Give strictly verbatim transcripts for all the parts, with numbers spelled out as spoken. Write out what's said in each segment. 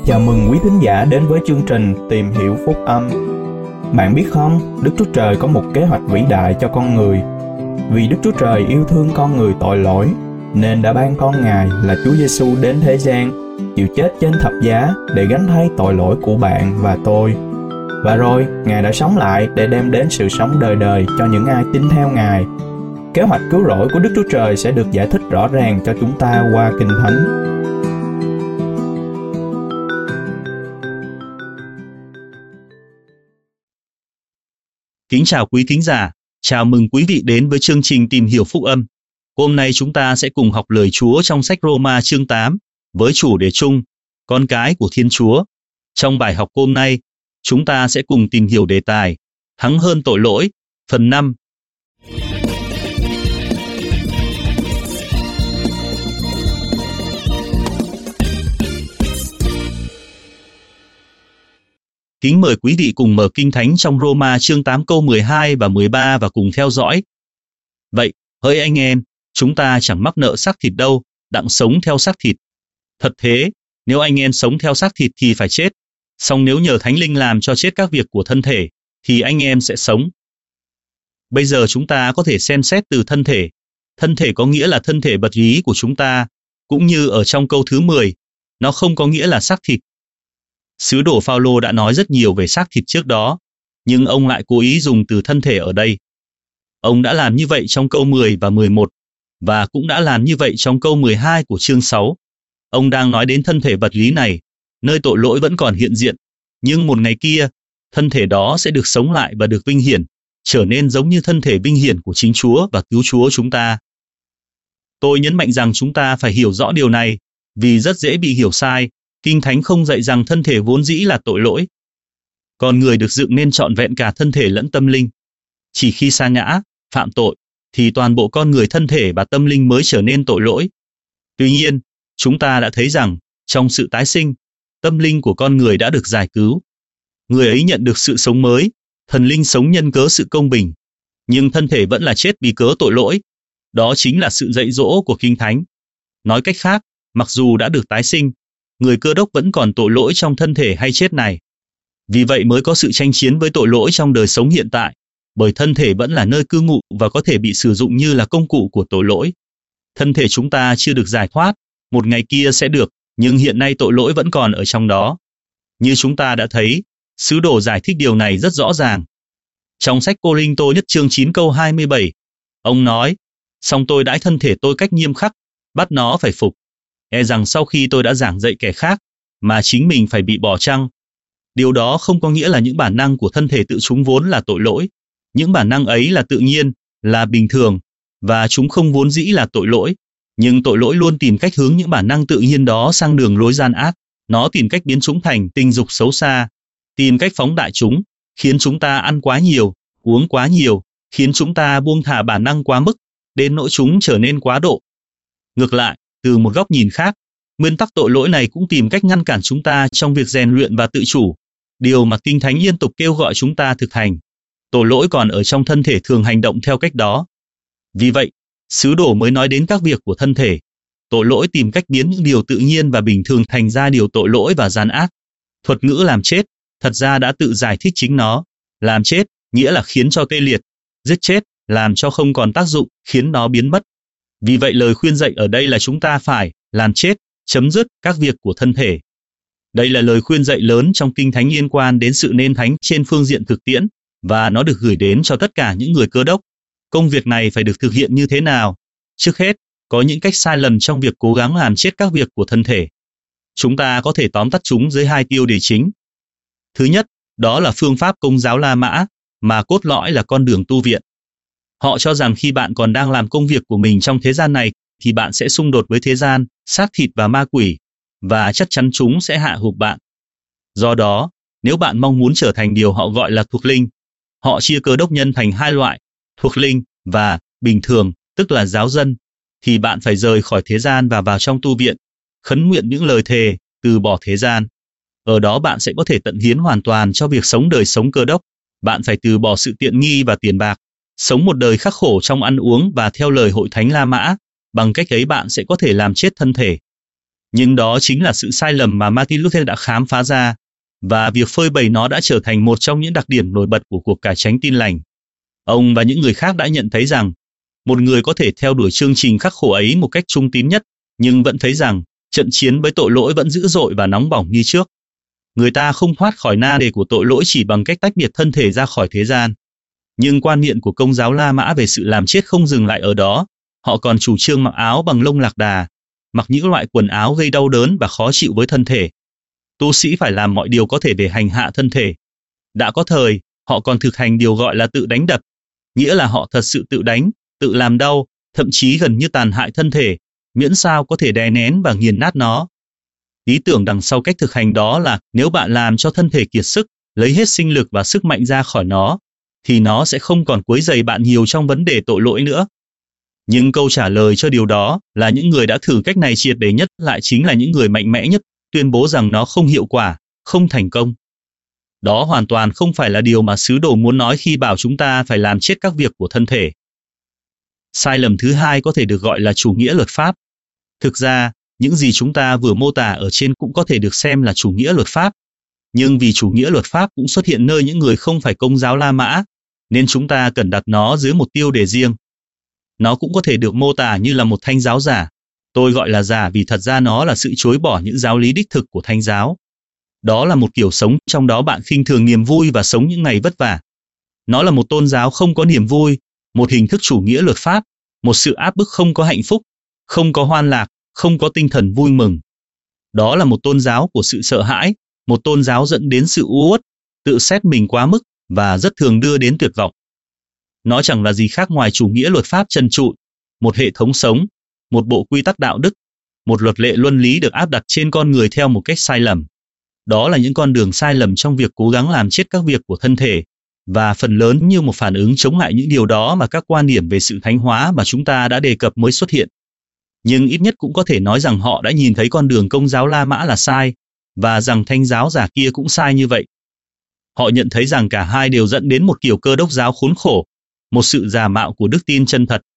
Chào mừng quý thính giả đến với chương trình Tìm hiểu phúc âm. Bạn biết không, Đức Chúa Trời có một kế hoạch vĩ đại cho con người. Vì Đức Chúa Trời yêu thương con người tội lỗi, nên đã ban con Ngài là Chúa Giêsu đến thế gian, chịu chết trên thập giá để gánh thay tội lỗi của bạn và tôi. Và rồi, Ngài đã sống lại để đem đến sự sống đời đời cho những ai tin theo Ngài. Kế hoạch cứu rỗi của Đức Chúa Trời sẽ được giải thích rõ ràng cho chúng ta qua Kinh Thánh. Kính chào quý thính giả, chào mừng quý vị đến với chương trình Tìm hiểu phúc âm. Hôm nay chúng ta sẽ cùng học lời Chúa trong sách Roma chương tám với chủ đề chung, con cái của Thiên Chúa. Trong bài học hôm nay, chúng ta sẽ cùng tìm hiểu đề tài Thắng hơn tội lỗi, phần năm. Kính mời quý vị cùng mở Kinh Thánh trong Roma chương tám câu mười hai và mười ba và cùng theo dõi. Vậy, hỡi anh em, chúng ta chẳng mắc nợ xác thịt đâu, đặng sống theo xác thịt. Thật thế, nếu anh em sống theo xác thịt thì phải chết, song nếu nhờ Thánh Linh làm cho chết các việc của thân thể, thì anh em sẽ sống. Bây giờ chúng ta có thể xem xét từ thân thể. Thân thể có nghĩa là thân thể vật lý của chúng ta, cũng như ở trong câu thứ mười, nó không có nghĩa là xác thịt. Sứ đồ Phao-lô đã nói rất nhiều về xác thịt trước đó, nhưng ông lại cố ý dùng từ thân thể ở đây. Ông đã làm như vậy trong câu mười và mười một, và cũng đã làm như vậy trong câu mười hai của chương sáu. Ông đang nói đến thân thể vật lý này, nơi tội lỗi vẫn còn hiện diện, nhưng một ngày kia, thân thể đó sẽ được sống lại và được vinh hiển, trở nên giống như thân thể vinh hiển của chính Chúa và Cứu Chúa chúng ta. Tôi nhấn mạnh rằng chúng ta phải hiểu rõ điều này, vì rất dễ bị hiểu sai. Kinh Thánh không dạy rằng thân thể vốn dĩ là tội lỗi. Con người được dựng nên trọn vẹn cả thân thể lẫn tâm linh. Chỉ khi sa ngã, phạm tội, thì toàn bộ con người thân thể và tâm linh mới trở nên tội lỗi. Tuy nhiên, chúng ta đã thấy rằng, trong sự tái sinh, tâm linh của con người đã được giải cứu. Người ấy nhận được sự sống mới, thần linh sống nhân cớ sự công bình. Nhưng thân thể vẫn là chết vì cớ tội lỗi. Đó chính là sự dạy dỗ của Kinh Thánh. Nói cách khác, mặc dù đã được tái sinh, người Cơ Đốc vẫn còn tội lỗi trong thân thể hay chết này. Vì vậy mới có sự tranh chiến với tội lỗi trong đời sống hiện tại, bởi thân thể vẫn là nơi cư ngụ và có thể bị sử dụng như là công cụ của tội lỗi. Thân thể chúng ta chưa được giải thoát, một ngày kia sẽ được, nhưng hiện nay tội lỗi vẫn còn ở trong đó. Như chúng ta đã thấy, sứ đồ giải thích điều này rất rõ ràng. Trong sách Cô-rinh-tô nhất chương chín câu hai mươi bảy, ông nói, song tôi đãi thân thể tôi cách nghiêm khắc, bắt nó phải phục. E rằng sau khi tôi đã giảng dạy kẻ khác, mà chính mình phải bị bỏ chăng. Điều đó không có nghĩa là những bản năng của thân thể tự chúng vốn là tội lỗi. Những bản năng ấy là tự nhiên, là bình thường, và chúng không vốn dĩ là tội lỗi. Nhưng tội lỗi luôn tìm cách hướng những bản năng tự nhiên đó sang đường lối gian ác. Nó tìm cách biến chúng thành tình dục xấu xa, tìm cách phóng đại chúng, khiến chúng ta ăn quá nhiều, uống quá nhiều, khiến chúng ta buông thả bản năng quá mức, đến nỗi chúng trở nên quá độ. Ngược lại, từ một góc nhìn khác, nguyên tắc tội lỗi này cũng tìm cách ngăn cản chúng ta trong việc rèn luyện và tự chủ, điều mà Kinh Thánh liên tục kêu gọi chúng ta thực hành. Tội lỗi còn ở trong thân thể thường hành động theo cách đó. Vì vậy, sứ đồ mới nói đến các việc của thân thể. Tội lỗi tìm cách biến những điều tự nhiên và bình thường thành ra điều tội lỗi và gian ác. Thuật ngữ làm chết, thật ra đã tự giải thích chính nó. Làm chết, nghĩa là khiến cho tê liệt. Giết chết, làm cho không còn tác dụng, khiến nó biến mất. Vì vậy lời khuyên dạy ở đây là chúng ta phải làm chết, chấm dứt các việc của thân thể. Đây là lời khuyên dạy lớn trong Kinh Thánh liên quan đến sự nên thánh trên phương diện thực tiễn, và nó được gửi đến cho tất cả những người Cơ Đốc. Công việc này phải được thực hiện như thế nào? Trước hết, có những cách sai lầm trong việc cố gắng làm chết các việc của thân thể. Chúng ta có thể tóm tắt chúng dưới hai tiêu đề chính. Thứ nhất, đó là phương pháp Công giáo La Mã, mà cốt lõi là con đường tu viện. Họ cho rằng khi bạn còn đang làm công việc của mình trong thế gian này, thì bạn sẽ xung đột với thế gian, xác thịt và ma quỷ, và chắc chắn chúng sẽ hạ gục bạn. Do đó, nếu bạn mong muốn trở thành điều họ gọi là thuộc linh, họ chia Cơ Đốc nhân thành hai loại, thuộc linh và bình thường, tức là giáo dân, thì bạn phải rời khỏi thế gian và vào trong tu viện, khấn nguyện những lời thề, từ bỏ thế gian. Ở đó bạn sẽ có thể tận hiến hoàn toàn cho việc sống đời sống Cơ Đốc. Bạn phải từ bỏ sự tiện nghi và tiền bạc, sống một đời khắc khổ trong ăn uống và theo lời hội thánh La Mã. Bằng cách ấy bạn sẽ có thể làm chết thân thể. Nhưng đó chính là sự sai lầm mà Martin Luther đã khám phá ra, và việc phơi bày nó đã trở thành một trong những đặc điểm nổi bật của cuộc cải chánh Tin lành. Ông và những người khác đã nhận thấy rằng, một người có thể theo đuổi chương trình khắc khổ ấy một cách trung tín nhất, nhưng vẫn thấy rằng trận chiến với tội lỗi vẫn dữ dội và nóng bỏng như trước. Người ta không thoát khỏi na đề của tội lỗi chỉ bằng cách tách biệt thân thể ra khỏi thế gian. Nhưng quan niệm của Công giáo La Mã về sự làm chết không dừng lại ở đó, họ còn chủ trương mặc áo bằng lông lạc đà, mặc những loại quần áo gây đau đớn và khó chịu với thân thể. Tu sĩ phải làm mọi điều có thể để hành hạ thân thể. Đã có thời, họ còn thực hành điều gọi là tự đánh đập, nghĩa là họ thật sự tự đánh, tự làm đau, thậm chí gần như tàn hại thân thể, miễn sao có thể đè nén và nghiền nát nó. Ý tưởng đằng sau cách thực hành đó là nếu bạn làm cho thân thể kiệt sức, lấy hết sinh lực và sức mạnh ra khỏi nó, thì nó sẽ không còn quấy rầy bạn nhiều trong vấn đề tội lỗi nữa. Nhưng câu trả lời cho điều đó là những người đã thử cách này triệt để nhất lại chính là những người mạnh mẽ nhất, tuyên bố rằng nó không hiệu quả, không thành công. Đó hoàn toàn không phải là điều mà sứ đồ muốn nói khi bảo chúng ta phải làm chết các việc của thân thể. Sai lầm thứ hai có thể được gọi là chủ nghĩa luật pháp. Thực ra, những gì chúng ta vừa mô tả ở trên cũng có thể được xem là chủ nghĩa luật pháp. Nhưng vì chủ nghĩa luật pháp cũng xuất hiện nơi những người không phải Công giáo La Mã, nên chúng ta cần đặt nó dưới một tiêu đề riêng. Nó cũng có thể được mô tả như là một thánh giáo giả. Tôi gọi là giả vì thật ra nó là sự chối bỏ những giáo lý đích thực của thánh giáo. Đó là một kiểu sống trong đó bạn khinh thường niềm vui và sống những ngày vất vả. Nó là một tôn giáo không có niềm vui, một hình thức chủ nghĩa luật pháp, một sự áp bức không có hạnh phúc, không có hoan lạc, không có tinh thần vui mừng. Đó là một tôn giáo của sự sợ hãi, một tôn giáo dẫn đến sự u uất, tự xét mình quá mức và rất thường đưa đến tuyệt vọng. Nó chẳng là gì khác ngoài chủ nghĩa luật pháp trần trụi, một hệ thống sống, một bộ quy tắc đạo đức, một luật lệ luân lý được áp đặt trên con người theo một cách sai lầm. Đó là những con đường sai lầm trong việc cố gắng làm chết các việc của thân thể, và phần lớn như một phản ứng chống lại những điều đó mà các quan điểm về sự thánh hóa mà chúng ta đã đề cập mới xuất hiện. Nhưng ít nhất cũng có thể nói rằng họ đã nhìn thấy con đường Công giáo La Mã là sai, và rằng thánh giáo giả kia cũng sai như vậy. Họ nhận thấy rằng cả hai đều dẫn đến một kiểu Cơ đốc giáo khốn khổ, một sự giả mạo của đức tin chân thật.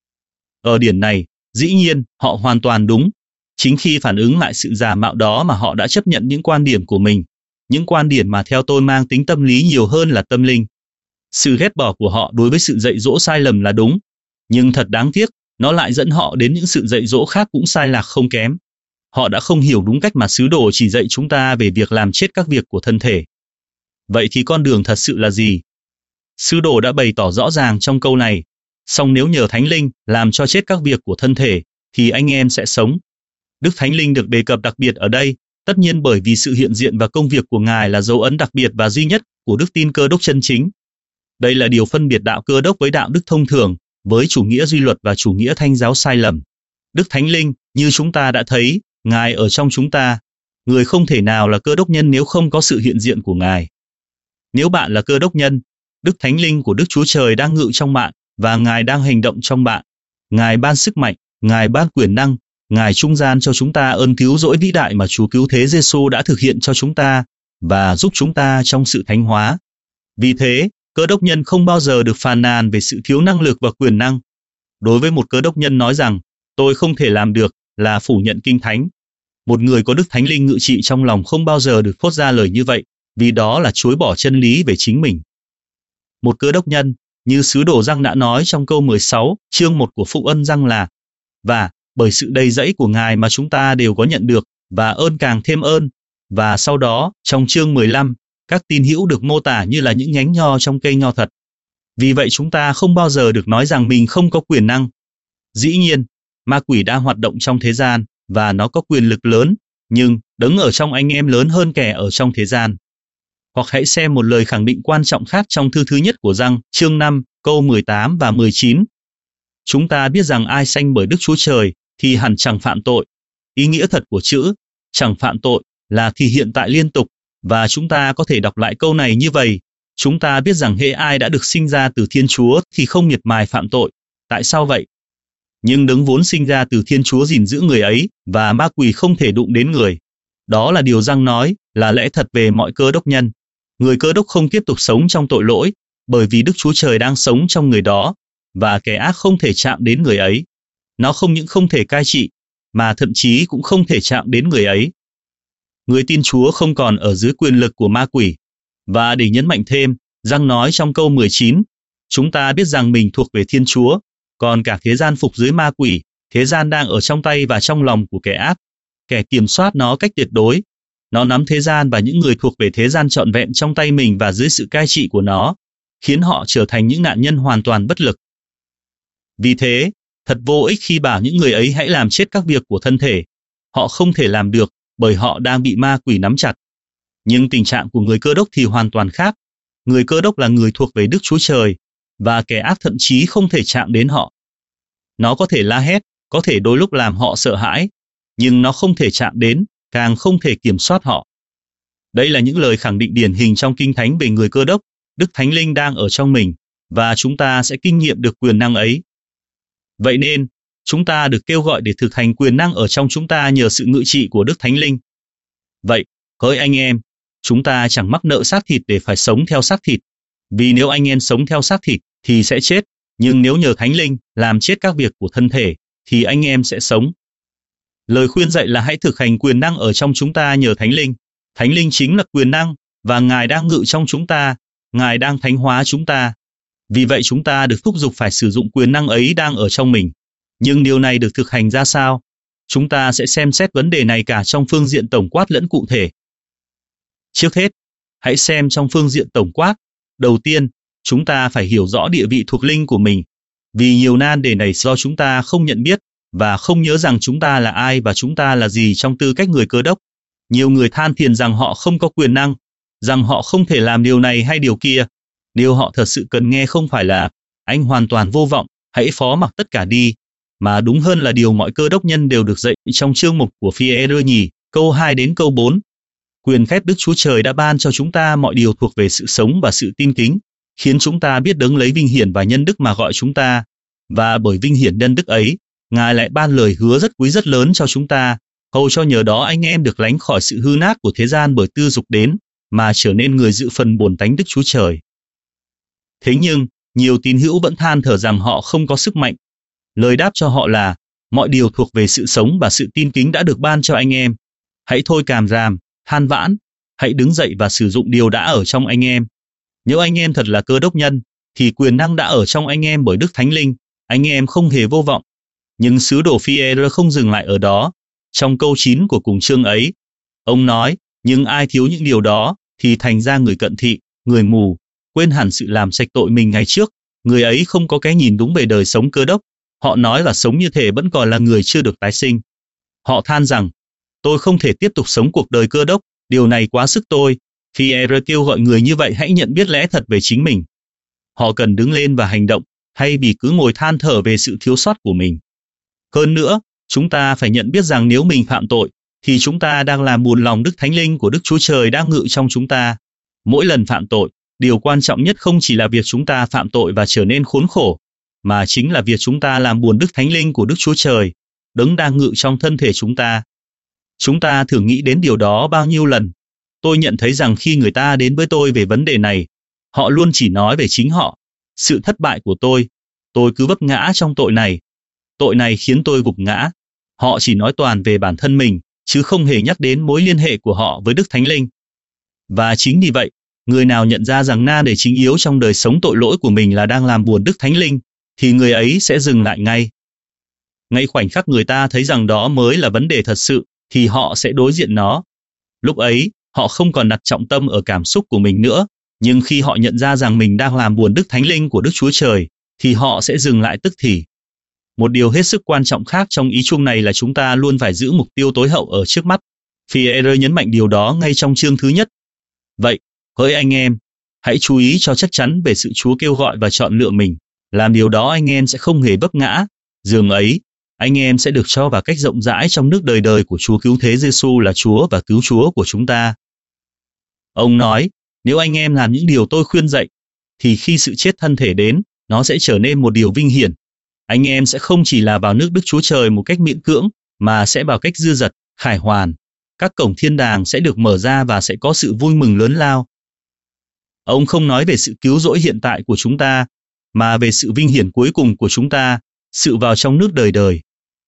Ở điểm này, dĩ nhiên, họ hoàn toàn đúng. Chính khi phản ứng lại sự giả mạo đó mà họ đã chấp nhận những quan điểm của mình, những quan điểm mà theo tôi mang tính tâm lý nhiều hơn là tâm linh. Sự ghét bỏ của họ đối với sự dạy dỗ sai lầm là đúng, nhưng thật đáng tiếc, nó lại dẫn họ đến những sự dạy dỗ khác cũng sai lạc không kém. Họ đã không hiểu đúng cách mà sứ đồ chỉ dạy chúng ta về việc làm chết các việc của thân thể. Vậy thì con đường thật sự là gì? Sứ đồ đã bày tỏ rõ ràng trong câu này, song nếu nhờ Thánh Linh làm cho chết các việc của thân thể, thì anh em sẽ sống. Đức Thánh Linh được đề cập đặc biệt ở đây, tất nhiên bởi vì sự hiện diện và công việc của Ngài là dấu ấn đặc biệt và duy nhất của đức tin Cơ đốc chân chính. Đây là điều phân biệt đạo Cơ đốc với đạo đức thông thường, với chủ nghĩa duy luật và chủ nghĩa thánh giáo sai lầm. Đức Thánh Linh, như chúng ta đã thấy, Ngài ở trong chúng ta. Người không thể nào là Cơ đốc nhân nếu không có sự hiện diện của Ngài. Nếu bạn là Cơ đốc nhân, Đức Thánh Linh của Đức Chúa Trời đang ngự trong bạn, và Ngài đang hành động trong bạn. Ngài ban sức mạnh, Ngài ban quyền năng, Ngài trung gian cho chúng ta ơn cứu rỗi vĩ đại mà Chúa Cứu Thế Giêsu đã thực hiện cho chúng ta, và giúp chúng ta trong sự thánh hóa. Vì thế, Cơ đốc nhân không bao giờ được phàn nàn về sự thiếu năng lực và quyền năng. Đối với một Cơ đốc nhân nói rằng, tôi không thể làm được, là phủ nhận Kinh Thánh. Một người có Đức Thánh Linh ngự trị trong lòng không bao giờ được thốt ra lời như vậy, vì đó là chối bỏ chân lý về chính mình. Một Cơ đốc nhân, như sứ đồ Giăng đã nói trong câu mười sáu, chương một của Phúc Ân Giăng là, và bởi sự đầy dẫy của Ngài mà chúng ta đều có nhận được, và ơn càng thêm ơn. Và sau đó, trong chương mười lăm, các tín hữu được mô tả như là những nhánh nho trong cây nho thật. Vì vậy chúng ta không bao giờ được nói rằng mình không có quyền năng. Dĩ nhiên, ma quỷ đang hoạt động trong thế gian, và nó có quyền lực lớn, nhưng đấng ở trong anh em lớn hơn kẻ ở trong thế gian. Hoặc hãy xem một lời khẳng định quan trọng khác trong thư thứ nhất của Giăng, chương năm, câu mười tám và mười chín. Chúng ta biết rằng ai sanh bởi Đức Chúa Trời thì hẳn chẳng phạm tội. Ý nghĩa thật của chữ chẳng phạm tội là thì hiện tại liên tục, và chúng ta có thể đọc lại câu này như vậy. Chúng ta biết rằng hễ ai đã được sinh ra từ Thiên Chúa thì không miệt mài phạm tội. Tại sao vậy? Nhưng đấng vốn sinh ra từ Thiên Chúa gìn giữ người ấy, và ma quỷ không thể đụng đến người. Đó là điều Giăng nói, là lẽ thật về mọi Cơ đốc nhân. Người Cơ đốc không tiếp tục sống trong tội lỗi, bởi vì Đức Chúa Trời đang sống trong người đó, và kẻ ác không thể chạm đến người ấy. Nó không những không thể cai trị, mà thậm chí cũng không thể chạm đến người ấy. Người tin Chúa không còn ở dưới quyền lực của ma quỷ. Và để nhấn mạnh thêm, Giăng nói trong câu mười chín, chúng ta biết rằng mình thuộc về Thiên Chúa, còn cả thế gian phục dưới ma quỷ, thế gian đang ở trong tay và trong lòng của kẻ ác, kẻ kiểm soát nó cách tuyệt đối. Nó nắm thế gian và những người thuộc về thế gian trọn vẹn trong tay mình và dưới sự cai trị của nó, khiến họ trở thành những nạn nhân hoàn toàn bất lực. Vì thế, thật vô ích khi bảo những người ấy hãy làm chết các việc của thân thể. Họ không thể làm được bởi họ đang bị ma quỷ nắm chặt. Nhưng tình trạng của người Cơ Đốc thì hoàn toàn khác. Người Cơ Đốc là người thuộc về Đức Chúa Trời, và kẻ ác thậm chí không thể chạm đến họ. Nó có thể la hét, có thể đôi lúc làm họ sợ hãi, nhưng nó không thể chạm đến, càng không thể kiểm soát họ. Đây là những lời khẳng định điển hình trong Kinh Thánh về người Cơ Đốc. Đức Thánh Linh đang ở trong mình, và chúng ta sẽ kinh nghiệm được quyền năng ấy. Vậy nên, chúng ta được kêu gọi để thực hành quyền năng ở trong chúng ta nhờ sự ngự trị của Đức Thánh Linh. Vậy, hỡi anh em, chúng ta chẳng mắc nợ xác thịt để phải sống theo xác thịt. Vì nếu anh em sống theo xác thịt thì sẽ chết, nhưng nếu nhờ Thánh Linh làm chết các việc của thân thể thì anh em sẽ sống. Lời khuyên dạy là hãy thực hành quyền năng ở trong chúng ta nhờ Thánh Linh. Thánh Linh chính là quyền năng, và Ngài đang ngự trong chúng ta, Ngài đang thánh hóa chúng ta. Vì vậy chúng ta được thúc giục phải sử dụng quyền năng ấy đang ở trong mình. Nhưng điều này được thực hành ra sao? Chúng ta sẽ xem xét vấn đề này cả trong phương diện tổng quát lẫn cụ thể. Trước hết, hãy xem trong phương diện tổng quát. Đầu tiên, chúng ta phải hiểu rõ địa vị thuộc linh của mình. Vì nhiều nan đề này do chúng ta không nhận biết và không nhớ rằng chúng ta là ai và chúng ta là gì trong tư cách người Cơ Đốc. Nhiều người than phiền rằng họ không có quyền năng, rằng họ không thể làm điều này hay điều kia. Điều họ thật sự cần nghe không phải là anh hoàn toàn vô vọng, hãy phó mặc tất cả đi, mà đúng hơn là điều mọi Cơ Đốc nhân đều được dạy trong chương mục của Phi-e-rơ nhì, câu hai đến câu bốn. Quyền phép Đức Chúa Trời đã ban cho chúng ta mọi điều thuộc về sự sống và sự tin kính, khiến chúng ta biết đấng lấy vinh hiển và nhân đức mà gọi chúng ta, và bởi vinh hiển nhân đức ấy, Ngài lại ban lời hứa rất quý rất lớn cho chúng ta, hầu cho nhờ đó anh em được lánh khỏi sự hư nát của thế gian bởi tư dục đến, mà trở nên người dự phần bổn tánh Đức Chúa Trời. Thế nhưng, nhiều tín hữu vẫn than thở rằng họ không có sức mạnh. Lời đáp cho họ là, mọi điều thuộc về sự sống và sự tin kính đã được ban cho anh em. Hãy thôi càm ràm, than vãn, hãy đứng dậy và sử dụng điều đã ở trong anh em. Nếu anh em thật là Cơ Đốc nhân, thì quyền năng đã ở trong anh em bởi Đức Thánh Linh, anh em không hề vô vọng. Nhưng sứ đồ Phi-e-rơ không dừng lại ở đó. Trong câu chín của cùng chương ấy, ông nói, nhưng ai thiếu những điều đó, thì thành ra người cận thị, người mù, quên hẳn sự làm sạch tội mình ngày trước. Người ấy không có cái nhìn đúng về đời sống Cơ Đốc. Họ nói là sống như thể vẫn còn là người chưa được tái sinh. Họ than rằng, tôi không thể tiếp tục sống cuộc đời Cơ Đốc, điều này quá sức tôi. Phi-e-rơ kêu gọi người như vậy hãy nhận biết lẽ thật về chính mình. Họ cần đứng lên và hành động, thay vì cứ ngồi than thở về sự thiếu sót của mình. Hơn nữa, chúng ta phải nhận biết rằng nếu mình phạm tội, thì chúng ta đang làm buồn lòng Đức Thánh Linh của Đức Chúa Trời đang ngự trong chúng ta. Mỗi lần phạm tội, điều quan trọng nhất không chỉ là việc chúng ta phạm tội và trở nên khốn khổ, mà chính là việc chúng ta làm buồn Đức Thánh Linh của Đức Chúa Trời, đấng đang ngự trong thân thể chúng ta. Chúng ta thử nghĩ đến điều đó bao nhiêu lần. Tôi nhận thấy rằng khi người ta đến với tôi về vấn đề này, họ luôn chỉ nói về chính họ, sự thất bại của tôi. Tôi cứ vấp ngã trong tội này. Tội này khiến tôi gục ngã. Họ chỉ nói toàn về bản thân mình, chứ không hề nhắc đến mối liên hệ của họ với Đức Thánh Linh. Và chính vì vậy, người nào nhận ra rằng nan đề chính yếu trong đời sống tội lỗi của mình là đang làm buồn Đức Thánh Linh, thì người ấy sẽ dừng lại ngay. Ngay khoảnh khắc người ta thấy rằng đó mới là vấn đề thật sự, thì họ sẽ đối diện nó. Lúc ấy, họ không còn đặt trọng tâm ở cảm xúc của mình nữa, nhưng khi họ nhận ra rằng mình đang làm buồn Đức Thánh Linh của Đức Chúa Trời, thì họ sẽ dừng lại tức thì. Một điều hết sức quan trọng khác trong ý chung này là chúng ta luôn phải giữ mục tiêu tối hậu ở trước mắt. Phi-e-rơ nhấn mạnh điều đó ngay trong chương thứ nhất. Vậy, hỡi anh em, hãy chú ý cho chắc chắn về sự Chúa kêu gọi và chọn lựa mình. Làm điều đó anh em sẽ không hề vấp ngã. Dường ấy, anh em sẽ được cho vào cách rộng rãi trong nước đời đời của Chúa Cứu Thế Giêsu là Chúa và Cứu Chúa của chúng ta. Ông nói, nếu anh em làm những điều tôi khuyên dạy, thì khi sự chết thân thể đến, nó sẽ trở nên một điều vinh hiển. Anh em sẽ không chỉ là vào nước Đức Chúa Trời một cách miễn cưỡng, mà sẽ vào cách dư dật, khải hoàn. Các cổng thiên đàng sẽ được mở ra và sẽ có sự vui mừng lớn lao. Ông không nói về sự cứu rỗi hiện tại của chúng ta, mà về sự vinh hiển cuối cùng của chúng ta, sự vào trong nước đời đời.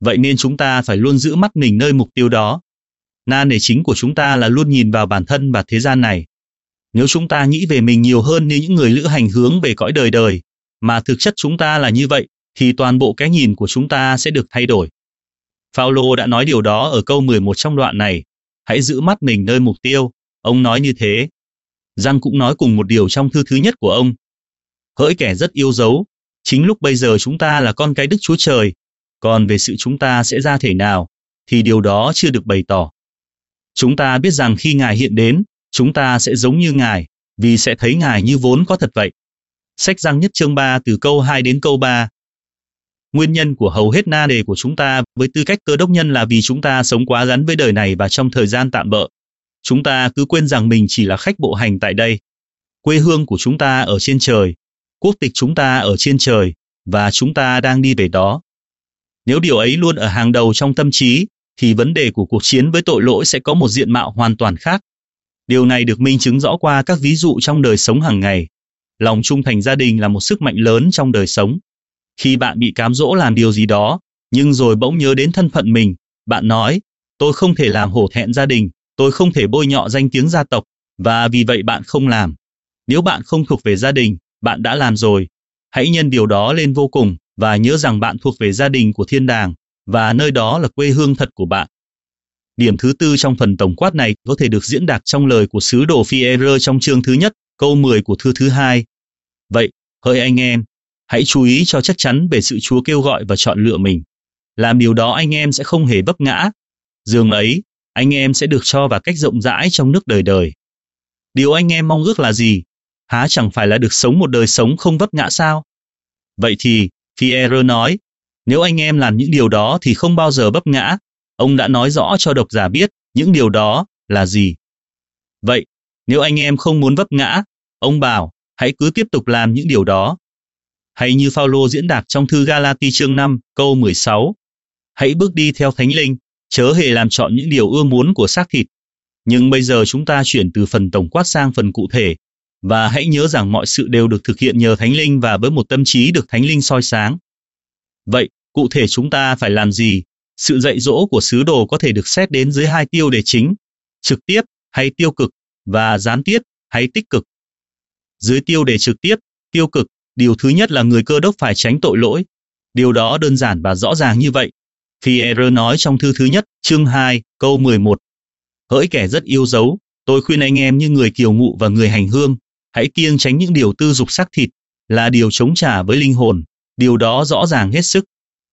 Vậy nên chúng ta phải luôn giữ mắt mình nơi mục tiêu đó. Nan đề chính của chúng ta là luôn nhìn vào bản thân và thế gian này. Nếu chúng ta nghĩ về mình nhiều hơn như những người lữ hành hướng về cõi đời đời, mà thực chất chúng ta là như vậy, thì toàn bộ cái nhìn của chúng ta sẽ được thay đổi. Phaolô đã nói điều đó ở câu mười một trong đoạn này. Hãy giữ mắt mình nơi mục tiêu. Ông nói như thế. Giăng cũng nói cùng một điều trong thư thứ nhất của ông. Hỡi kẻ rất yêu dấu, chính lúc bây giờ chúng ta là con cái Đức Chúa Trời, còn về sự chúng ta sẽ ra thể nào, thì điều đó chưa được bày tỏ. Chúng ta biết rằng khi Ngài hiện đến, chúng ta sẽ giống như Ngài, vì sẽ thấy Ngài như vốn có thật vậy. Sách Giăng nhất chương ba từ câu hai đến câu ba. Nguyên nhân của hầu hết nan đề của chúng ta với tư cách cơ đốc nhân là vì chúng ta sống quá gắn với đời này và trong thời gian tạm bợ. Chúng ta cứ quên rằng mình chỉ là khách bộ hành tại đây. Quê hương của chúng ta ở trên trời, quốc tịch chúng ta ở trên trời, và chúng ta đang đi về đó. Nếu điều ấy luôn ở hàng đầu trong tâm trí, thì vấn đề của cuộc chiến với tội lỗi sẽ có một diện mạo hoàn toàn khác. Điều này được minh chứng rõ qua các ví dụ trong đời sống hàng ngày. Lòng trung thành gia đình là một sức mạnh lớn trong đời sống. Khi bạn bị cám dỗ làm điều gì đó, nhưng rồi bỗng nhớ đến thân phận mình, bạn nói, tôi không thể làm hổ thẹn gia đình, tôi không thể bôi nhọ danh tiếng gia tộc, và vì vậy bạn không làm. Nếu bạn không thuộc về gia đình, bạn đã làm rồi. Hãy nhân điều đó lên vô cùng, và nhớ rằng bạn thuộc về gia đình của thiên đàng, và nơi đó là quê hương thật của bạn. Điểm thứ tư trong phần tổng quát này có thể được diễn đạt trong lời của sứ đồ Phi-e-rơ trong chương thứ nhất, câu mười của thư thứ hai. Vậy, hỡi anh em, hãy chú ý cho chắc chắn về sự Chúa kêu gọi và chọn lựa mình. Làm điều đó anh em sẽ không hề vấp ngã. Dường ấy, anh em sẽ được cho vào cách rộng rãi trong nước đời đời. Điều anh em mong ước là gì? Há chẳng phải là được sống một đời sống không vấp ngã sao? Vậy thì, Phi-e-rơ nói, nếu anh em làm những điều đó thì không bao giờ vấp ngã. Ông đã nói rõ cho độc giả biết những điều đó là gì. Vậy, nếu anh em không muốn vấp ngã, ông bảo, hãy cứ tiếp tục làm những điều đó. Hay như Phaolô diễn đạt trong thư Ga-la-ti chương năm, câu mười sáu. Hãy bước đi theo Thánh Linh, chớ hề làm chọn những điều ưa muốn của xác thịt. Nhưng bây giờ chúng ta chuyển từ phần tổng quát sang phần cụ thể, và hãy nhớ rằng mọi sự đều được thực hiện nhờ Thánh Linh và với một tâm trí được Thánh Linh soi sáng. Vậy, cụ thể chúng ta phải làm gì? Sự dạy dỗ của sứ đồ có thể được xét đến dưới hai tiêu đề chính, trực tiếp hay tiêu cực, và gián tiếp hay tích cực. Dưới tiêu đề trực tiếp, tiêu cực, điều thứ nhất là người cơ đốc phải tránh tội lỗi. Điều đó đơn giản và rõ ràng như vậy. Phi-e-rơ nói trong thư thứ nhất, chương hai, câu mười một. Hỡi kẻ rất yêu dấu, tôi khuyên anh em như người kiều ngụ và người hành hương, hãy kiêng tránh những điều tư dục xác thịt, là điều chống trả với linh hồn. Điều đó rõ ràng hết sức.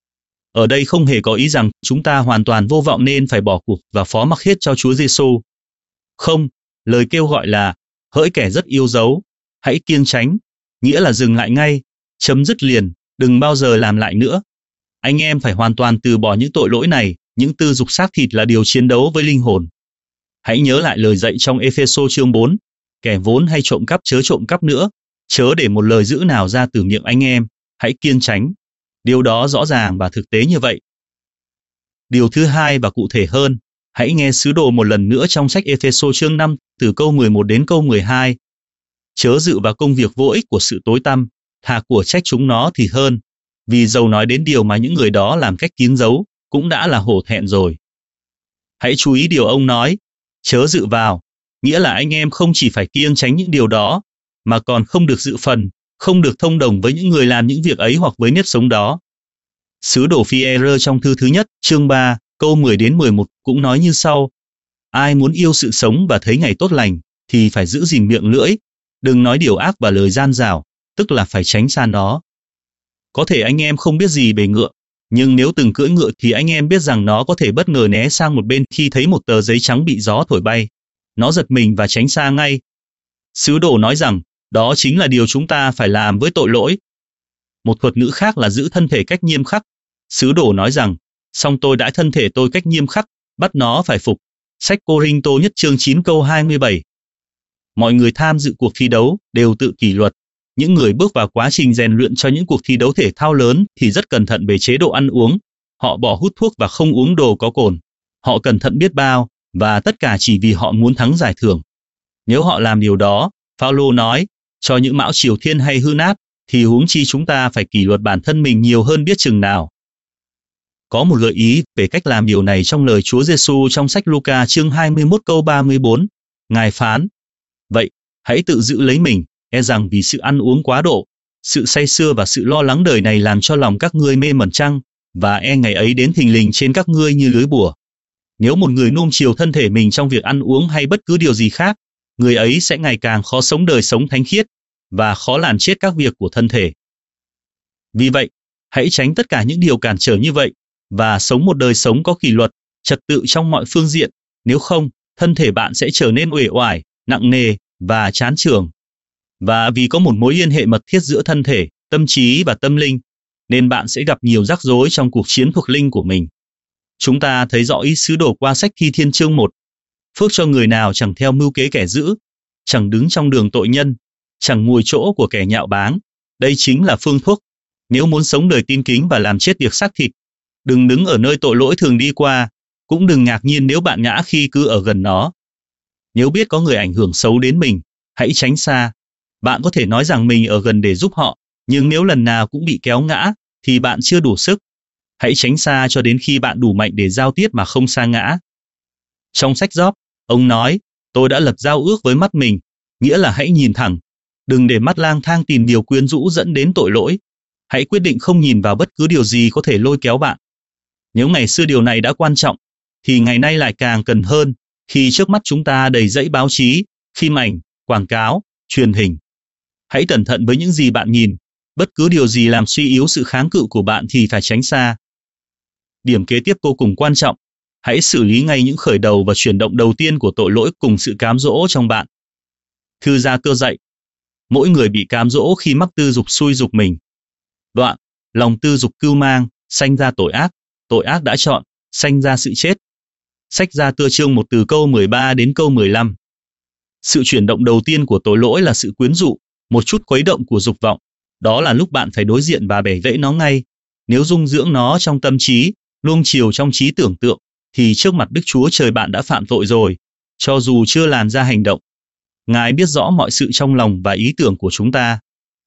Ở đây không hề có ý rằng chúng ta hoàn toàn vô vọng nên phải bỏ cuộc và phó mặc hết cho Chúa Giêsu. Không, lời kêu gọi là, hỡi kẻ rất yêu dấu, hãy kiêng tránh, nghĩa là dừng lại ngay, chấm dứt liền, đừng bao giờ làm lại nữa. Anh em phải hoàn toàn từ bỏ những tội lỗi này, những tư dục xác thịt là điều chiến đấu với linh hồn. Hãy nhớ lại lời dạy trong Ê-phê-sô chương bốn, kẻ vốn hay trộm cắp chớ trộm cắp nữa, chớ để một lời dữ nào ra từ miệng anh em, hãy kiêng tránh. Điều đó rõ ràng và thực tế như vậy. Điều thứ hai và cụ thể hơn, hãy nghe sứ đồ một lần nữa trong sách Ê-phê-sô chương năm, từ câu mười một đến câu mười hai. Chớ dự vào công việc vô ích của sự tối tăm, thà của trách chúng nó thì hơn, vì dầu nói đến điều mà những người đó làm cách kín giấu, cũng đã là hổ thẹn rồi. Hãy chú ý điều ông nói, chớ dự vào, nghĩa là anh em không chỉ phải kiêng tránh những điều đó, mà còn không được dự phần, không được thông đồng với những người làm những việc ấy hoặc với nếp sống đó. Sứ đồ Phi-e-rơ trong thư thứ nhất, chương ba, câu mười đến mười một cũng nói như sau. Ai muốn yêu sự sống và thấy ngày tốt lành, thì phải giữ gìn miệng lưỡi, đừng nói điều ác và lời gian dảo, tức là phải tránh xa nó. Có thể anh em không biết gì về ngựa, nhưng nếu từng cưỡi ngựa thì anh em biết rằng nó có thể bất ngờ né sang một bên khi thấy một tờ giấy trắng bị gió thổi bay. Nó giật mình và tránh xa ngay. Sứ đồ nói rằng, đó chính là điều chúng ta phải làm với tội lỗi. Một thuật ngữ khác là giữ thân thể cách nghiêm khắc. Sứ đồ nói rằng, song tôi đãi thân thể tôi cách nghiêm khắc, bắt nó phải phục. Sách Cô-rinh-tô nhất chương chín câu hai mươi bảy. Mọi người tham dự cuộc thi đấu đều tự kỷ luật. Những người bước vào quá trình rèn luyện cho những cuộc thi đấu thể thao lớn thì rất cẩn thận về chế độ ăn uống. Họ bỏ hút thuốc và không uống đồ có cồn. Họ cẩn thận biết bao, và tất cả chỉ vì họ muốn thắng giải thưởng. Nếu họ làm điều đó, Phaolô nói, cho những mão triều thiên hay hư nát, thì huống chi chúng ta phải kỷ luật bản thân mình nhiều hơn biết chừng nào. Có một gợi ý về cách làm điều này trong lời Chúa Giêsu trong sách Luca chương hai mươi mốt câu ba mươi bốn. Ngài phán: Vậy, hãy tự giữ lấy mình, e rằng vì sự ăn uống quá độ, sự say sưa và sự lo lắng đời này làm cho lòng các ngươi mê mẩn chăng, và e ngày ấy đến thình lình trên các ngươi như lưới bùa. Nếu một người nuông chiều thân thể mình trong việc ăn uống hay bất cứ điều gì khác, người ấy sẽ ngày càng khó sống đời sống thánh khiết và khó làm chết các việc của thân thể. Vì vậy, hãy tránh tất cả những điều cản trở như vậy và sống một đời sống có kỷ luật, trật tự trong mọi phương diện, nếu không, thân thể bạn sẽ trở nên uể oải, nặng nề và chán chường. Và vì có một mối liên hệ mật thiết giữa thân thể, tâm trí và tâm linh, nên bạn sẽ gặp nhiều rắc rối trong cuộc chiến thuộc linh của mình. Chúng ta thấy rõ ý sứ đồ qua sách Thi Thiên chương một. Phước cho người nào chẳng theo mưu kế kẻ dữ, chẳng đứng trong đường tội nhân, chẳng ngồi chỗ của kẻ nhạo báng. Đây chính là phương thuốc. Nếu muốn sống đời tin kính và làm chết việc xác thịt, đừng đứng ở nơi tội lỗi thường đi qua, cũng đừng ngạc nhiên nếu bạn ngã khi cứ ở gần nó. Nếu biết có người ảnh hưởng xấu đến mình, hãy tránh xa. Bạn có thể nói rằng mình ở gần để giúp họ, nhưng nếu lần nào cũng bị kéo ngã, thì bạn chưa đủ sức. Hãy tránh xa cho đến khi bạn đủ mạnh để giao tiếp mà không sa ngã. Trong sách Gióp, ông nói, tôi đã lập giao ước với mắt mình, nghĩa là hãy nhìn thẳng. Đừng để mắt lang thang tìm điều quyến rũ dẫn đến tội lỗi. Hãy quyết định không nhìn vào bất cứ điều gì có thể lôi kéo bạn. Nếu ngày xưa điều này đã quan trọng, thì ngày nay lại càng cần hơn, khi trước mắt chúng ta đầy dãy báo chí, phim ảnh, quảng cáo, truyền hình. Hãy cẩn thận với những gì bạn nhìn, bất cứ điều gì làm suy yếu sự kháng cự của bạn thì phải tránh xa. Điểm kế tiếp vô cùng quan trọng, hãy xử lý ngay những khởi đầu và chuyển động đầu tiên của tội lỗi cùng sự cám dỗ trong bạn. Thư Gia Cơ dạy, mỗi người bị cám dỗ khi mắc tư dục xui dục mình. Đoạn, lòng tư dục cưu mang, sanh ra tội ác, tội ác đã chọn, sanh ra sự chết. Sách Gia Cơ chương một từ câu mười ba đến câu mười lăm. Sự chuyển động đầu tiên của tội lỗi là sự quyến rũ, một chút khuấy động của dục vọng. Đó là lúc bạn phải đối diện và bẻ gãy nó ngay. Nếu dung dưỡng nó trong tâm trí, luông chiều trong trí tưởng tượng, thì trước mặt Đức Chúa Trời bạn đã phạm tội rồi, cho dù chưa làm ra hành động. Ngài biết rõ mọi sự trong lòng và ý tưởng của chúng ta.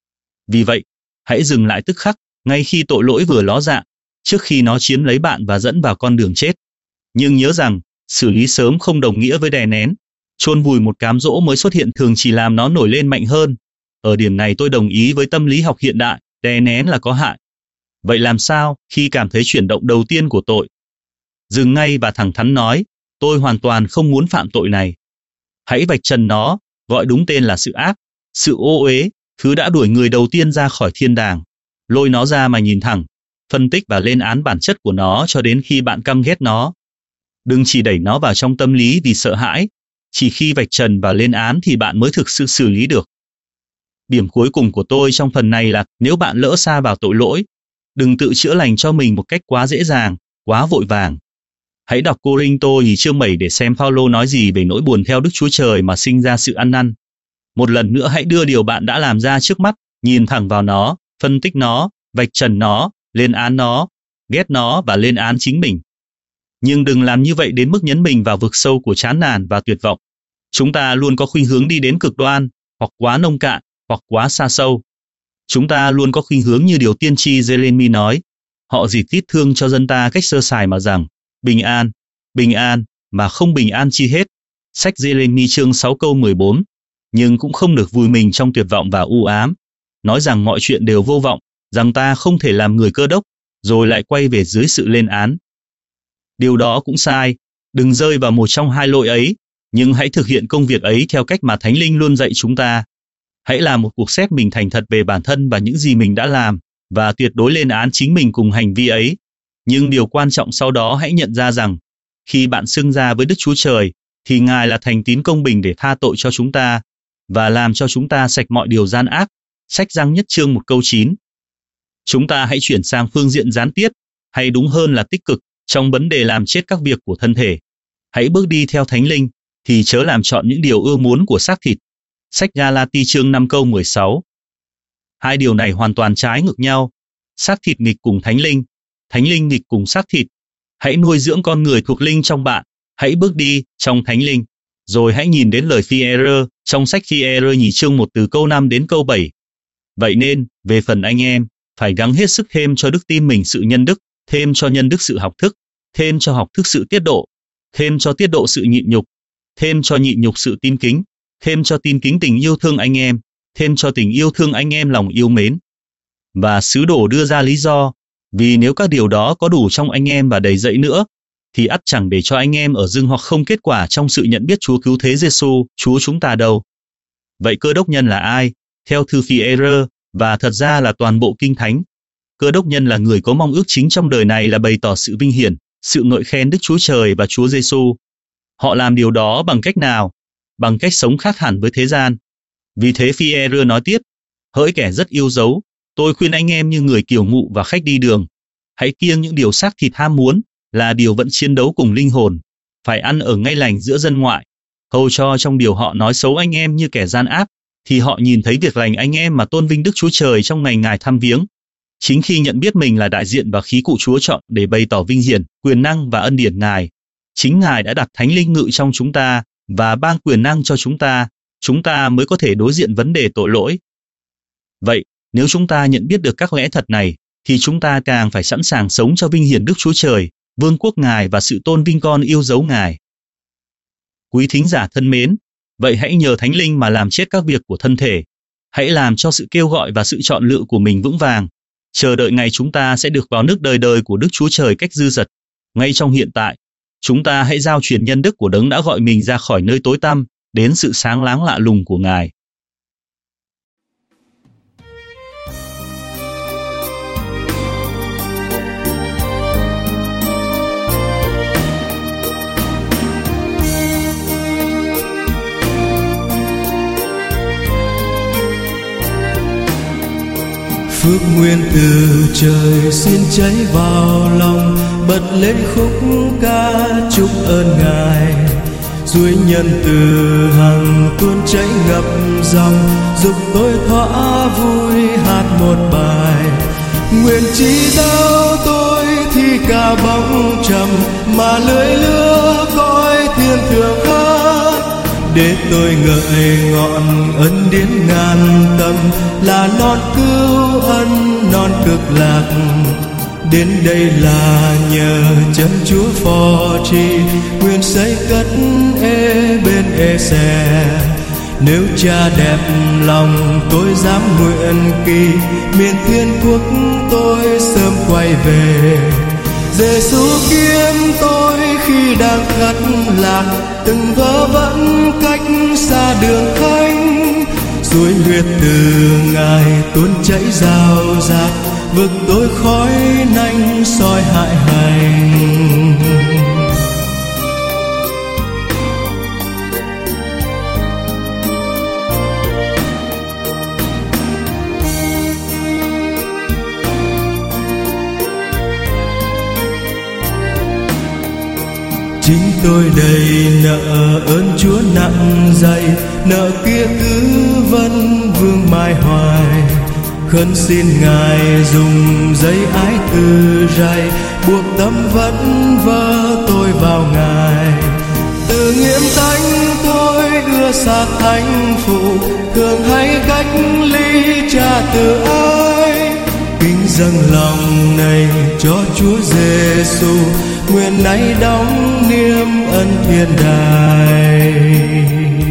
Vì vậy, hãy dừng lại tức khắc, ngay khi tội lỗi vừa ló dạng, trước khi nó chiếm lấy bạn và dẫn vào con đường chết. Nhưng nhớ rằng, xử lý sớm không đồng nghĩa với đè nén. Chôn vùi một cám dỗ mới xuất hiện thường chỉ làm nó nổi lên mạnh hơn. Ở điểm này tôi đồng ý với tâm lý học hiện đại, đè nén là có hại. Vậy làm sao khi cảm thấy chuyển động đầu tiên của tội? Dừng ngay và thẳng thắn nói, tôi hoàn toàn không muốn phạm tội này. Hãy vạch trần nó, gọi đúng tên là sự ác, sự ô uế, thứ đã đuổi người đầu tiên ra khỏi thiên đàng. Lôi nó ra mà nhìn thẳng, phân tích và lên án bản chất của nó cho đến khi bạn căm ghét nó. Đừng chỉ đẩy nó vào trong tâm lý vì sợ hãi, chỉ khi vạch trần và lên án thì bạn mới thực sự xử lý được. Điểm cuối cùng của tôi trong phần này là nếu bạn lỡ sa vào tội lỗi, đừng tự chữa lành cho mình một cách quá dễ dàng, quá vội vàng. Hãy đọc Cô-rinh-tô nhì chương bảy để xem Phaolô nói gì về nỗi buồn theo Đức Chúa Trời mà sinh ra sự ăn năn. Một lần nữa hãy đưa điều bạn đã làm ra trước mắt, nhìn thẳng vào nó, phân tích nó, vạch trần nó, lên án nó, ghét nó và lên án chính mình. Nhưng đừng làm như vậy đến mức nhấn mình vào vực sâu của chán nản và tuyệt vọng. Chúng ta luôn có khuynh hướng đi đến cực đoan, hoặc quá nông cạn, hoặc quá xa sâu. Chúng ta luôn có khuynh hướng như điều tiên tri Jeremy nói, họ dì tít thương cho dân ta cách sơ sài mà rằng, bình an, bình an, mà không bình an chi hết. Sách Jeremy chương sáu câu mười bốn, nhưng cũng không được vùi mình trong tuyệt vọng và u ám, nói rằng mọi chuyện đều vô vọng, rằng ta không thể làm người Cơ Đốc, rồi lại quay về dưới sự lên án. Điều đó cũng sai, đừng rơi vào một trong hai lỗi ấy, nhưng hãy thực hiện công việc ấy theo cách mà Thánh Linh luôn dạy chúng ta. Hãy làm một cuộc xét mình thành thật về bản thân và những gì mình đã làm, và tuyệt đối lên án chính mình cùng hành vi ấy. Nhưng điều quan trọng sau đó hãy nhận ra rằng, khi bạn xưng ra với Đức Chúa Trời, thì Ngài là thành tín công bình để tha tội cho chúng ta, và làm cho chúng ta sạch mọi điều gian ác. Sách Giăng nhất chương một câu chín. Chúng ta hãy chuyển sang phương diện gián tiếp, hay đúng hơn là tích cực, trong vấn đề làm chết các việc của thân thể. Hãy bước đi theo Thánh Linh, thì chớ làm chọn những điều ưa muốn của xác thịt. Sách Ga-la-ti chương năm câu mười sáu. Hai điều này hoàn toàn trái ngược nhau. Xác thịt nghịch cùng Thánh Linh, Thánh Linh nghịch cùng xác thịt. Hãy nuôi dưỡng con người thuộc linh trong bạn, hãy bước đi trong Thánh Linh. Rồi hãy nhìn đến lời Phi-e-rơ trong sách Phi-e-rơ nhì chương một từ câu năm đến câu bảy. Vậy nên, về phần anh em, phải gắng hết sức thêm cho đức tin mình sự nhân đức, thêm cho nhân đức sự học thức, thêm cho học thức sự tiết độ, thêm cho tiết độ sự nhịn nhục, thêm cho nhịn nhục sự tin kính, thêm cho tin kính tình yêu thương anh em, thêm cho tình yêu thương anh em lòng yêu mến. Và sứ đồ đưa ra lý do, vì nếu các điều đó có đủ trong anh em và đầy dẫy nữa, thì ắt chẳng để cho anh em ở dưng hoặc không kết quả trong sự nhận biết Chúa cứu thế Giêsu, Chúa chúng ta đâu. Vậy cơ đốc nhân là ai? Theo thư Phi-e-rơ, và thật ra là toàn bộ Kinh Thánh, cơ đốc nhân là người có mong ước chính trong đời này là bày tỏ sự vinh hiển, sự ngợi khen Đức Chúa Trời và Chúa Giêsu. Họ làm điều đó bằng cách nào? Bằng cách sống khác hẳn với thế gian. Vì thế Phi-e-rơ nói tiếp, hỡi kẻ rất yêu dấu, tôi khuyên anh em như người kiều ngụ và khách đi đường, hãy kiêng những điều xác thịt ham muốn, là điều vẫn chiến đấu cùng linh hồn, phải ăn ở ngay lành giữa dân ngoại, hầu cho trong điều họ nói xấu anh em như kẻ gian ác, thì họ nhìn thấy việc lành anh em mà tôn vinh Đức Chúa Trời trong ngày Ngài thăm viếng. Chính khi nhận biết mình là đại diện và khí cụ Chúa chọn để bày tỏ vinh hiển, quyền năng và ân điển Ngài, chính Ngài đã đặt Thánh Linh ngự trong chúng ta và ban quyền năng cho chúng ta, chúng ta mới có thể đối diện vấn đề tội lỗi. Vậy, nếu chúng ta nhận biết được các lẽ thật này, thì chúng ta càng phải sẵn sàng sống cho vinh hiển Đức Chúa Trời, vương quốc Ngài và sự tôn vinh con yêu dấu Ngài. Quý thính giả thân mến, vậy hãy nhờ Thánh Linh mà làm chết các việc của thân thể. Hãy làm cho sự kêu gọi và sự chọn lựa của mình vững vàng, chờ đợi ngày chúng ta sẽ được vào nước đời đời của Đức Chúa Trời cách dư dật. Ngay trong hiện tại, chúng ta hãy giao truyền nhân đức của Đấng đã gọi mình ra khỏi nơi tối tăm, đến sự sáng láng lạ lùng của Ngài. Phước nguyên từ trời xin cháy vào lòng, bật lên khúc ca chúc ơn Ngài. Suối nhân từ hằng tuôn chảy ngập dòng, giúp tôi thỏa vui hát một bài. Nguyện chỉ dao tôi thì cả bóng trầm, mà lưỡi lửa coi thiên thượng hát. Để tôi ngợi ngọn ân điển ngàn tầng, là non cứu ân non cực lạc. Đến đây là nhờ chân Chúa phò trì, nguyện xây cất ê bên ê xe. Nếu Cha đẹp lòng tôi dám nguyện kỳ, miền thiên quốc tôi sớm quay về. Giêsu kiếm tôi khi đang thất lạc, từng vỡ vẫn cách xa đường khánh. Suối huyết từ Ngài tuôn chảy rào rạt, vực tôi khói nanh soi hại hành. Chính tôi đầy nợ ơn Chúa nặng dày, nợ kia cứ vẫn vương mãi hoài. Khấn xin Ngài dùng dây ái từ rày, buộc tâm vẫn vỡ tôi vào Ngài. Từ nghiêm tánh tôi ưa xa thánh phụ, thường hay cách ly Cha từ ái. Kính dâng lòng này cho Chúa Giêsu, nguyện nay đóng niêm ân thiên đàng.